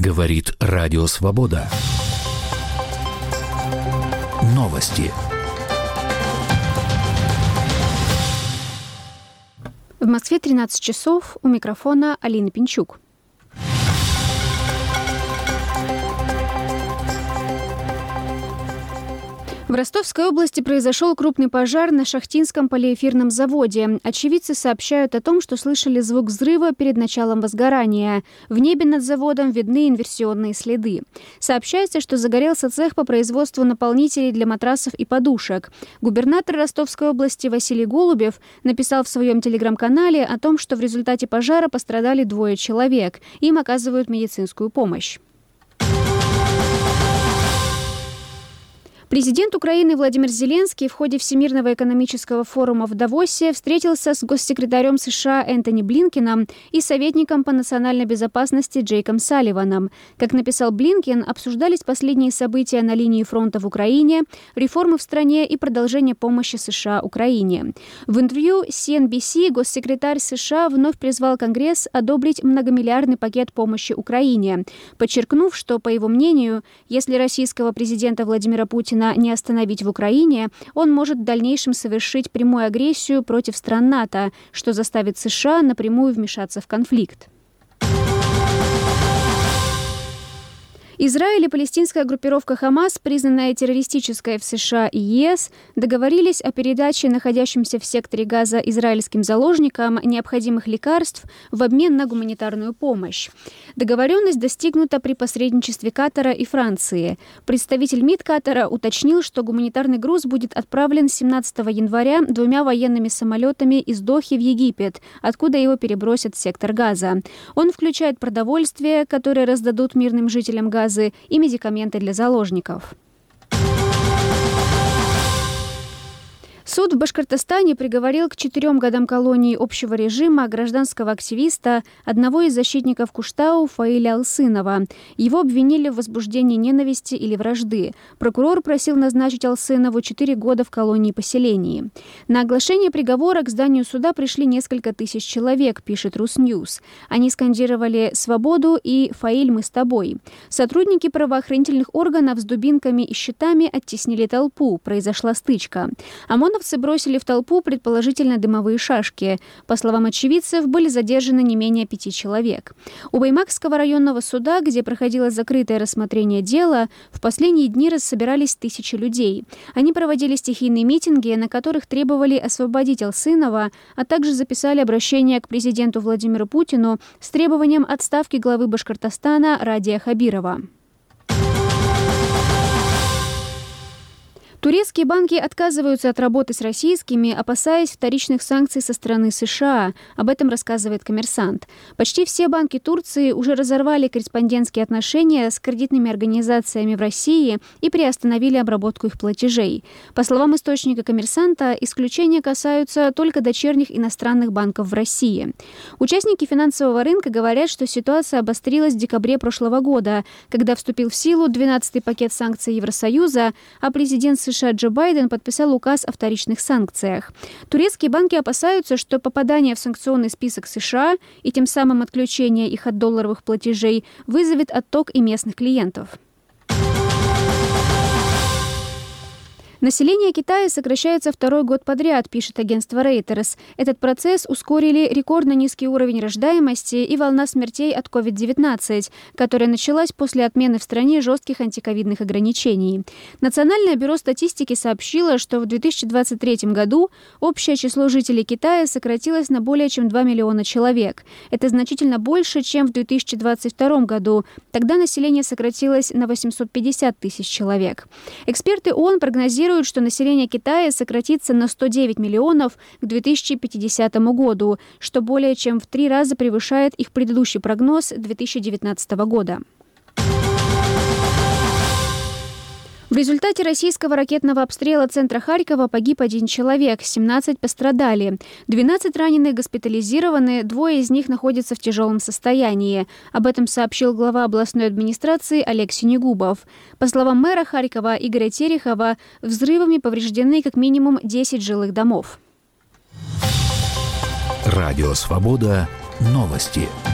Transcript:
Говорит Радио Свобода. Новости. В Москве 13 часов. У микрофона Алина Пинчук. В Ростовской области произошел крупный пожар на Шахтинском полиэфирном заводе. Очевидцы сообщают о том, что слышали звук взрыва перед началом возгорания. В небе над заводом видны инверсионные следы. Сообщается, что загорелся цех по производству наполнителей для матрасов и подушек. Губернатор Ростовской области Василий Голубев написал в своем телеграм-канале о том, что в результате пожара пострадали 2 человек. Им оказывают медицинскую помощь. Президент Украины Владимир Зеленский в ходе Всемирного экономического форума в Давосе встретился с госсекретарем США Энтони Блинкеном и советником по национальной безопасности Джейком Салливаном. Как написал Блинкен, обсуждались последние события на линии фронта в Украине, реформы в стране и продолжение помощи США Украине. В интервью CNBC госсекретарь США вновь призвал Конгресс одобрить многомиллиардный пакет помощи Украине, подчеркнув, что, по его мнению, если российского президента Владимира Путина не остановить в Украине, он может в дальнейшем совершить прямую агрессию против стран НАТО, что заставит США напрямую вмешаться в конфликт. Израиль и палестинская группировка «Хамас», признанная террористической в США и ЕС, договорились о передаче находящимся в секторе Газа израильским заложникам необходимых лекарств в обмен на гуманитарную помощь. Договоренность достигнута при посредничестве Катара и Франции. Представитель МИД Катара уточнил, что гуманитарный груз будет отправлен 17 января 2 военными самолетами из Дохи в Египет, откуда его перебросят в сектор Газа. Он включает продовольствие, которое раздадут мирным жителям Газа, и медикаменты для заложников. Суд в Башкортостане приговорил к 4 годам колонии общего режима гражданского активиста, одного из защитников Куштау Фаиля Алсынова. Его обвинили в возбуждении ненависти или вражды. Прокурор просил назначить Алсынову 4 года в колонии-поселении. На оглашение приговора к зданию суда пришли несколько тысяч человек, пишет Русньюз. Они скандировали «Свободу» и «Фаиль, мы с тобой». Сотрудники правоохранительных органов с дубинками и щитами оттеснили толпу. Произошла стычка. ОМОНовцы бросили в толпу предположительно дымовые шашки. По словам очевидцев, были задержаны не менее 5 человек. У Баймакского районного суда, где проходило закрытое рассмотрение дела, в последние дни рассобирались тысячи людей. Они проводили стихийные митинги, на которых требовали освободить Алсынова, а также записали обращение к президенту Владимиру Путину с требованием отставки главы Башкортостана Радия Хабирова. Турецкие банки отказываются от работы с российскими, опасаясь вторичных санкций со стороны США. Об этом рассказывает «Коммерсант». Почти все банки Турции уже разорвали корреспондентские отношения с кредитными организациями в России и приостановили обработку их платежей. По словам источника «Коммерсанта», исключения касаются только дочерних иностранных банков в России. Участники финансового рынка говорят, что ситуация обострилась в декабре прошлого года, когда вступил в силу 12-й пакет санкций Евросоюза, а президент США Джо Байден подписал указ о вторичных санкциях. Турецкие банки опасаются, что попадание в санкционный список США и тем самым отключение их от долларовых платежей вызовет отток и местных клиентов. Население Китая сокращается 2-й год подряд, пишет агентство Reuters. Этот процесс ускорили рекордно низкий уровень рождаемости и волна смертей от COVID-19, которая началась после отмены в стране жестких антиковидных ограничений. Национальное бюро статистики сообщило, что в 2023 году общее число жителей Китая сократилось на более чем 2 миллиона человек. Это значительно больше, чем в 2022 году. Тогда население сократилось на 850 тысяч человек. Эксперты ООН прогнозируют, что население Китая сократится на 109 миллионов к 2050 году, что более чем в 3 раза превышает их предыдущий прогноз 2019 года. В результате российского ракетного обстрела центра Харькова погиб 1 человек, 17 пострадали. 12 раненых госпитализированы, 2 из них находятся в тяжелом состоянии. Об этом сообщил глава областной администрации Олег Синегубов. По словам мэра Харькова Игоря Терехова, взрывами повреждены как минимум 10 жилых домов. Радио «Свобода». Новости.